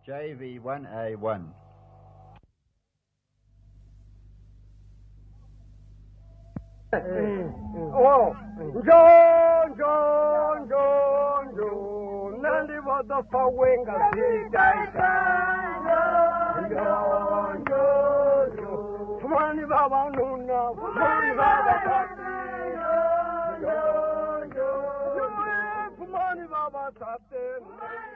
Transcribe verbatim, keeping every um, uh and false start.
J V one A one. Oh, John, John, John, John, Nandi was the Fawenga, John, John, John, Fumani Baba Nuna, Fumani Baba, John, John, Fumani Baba Sate.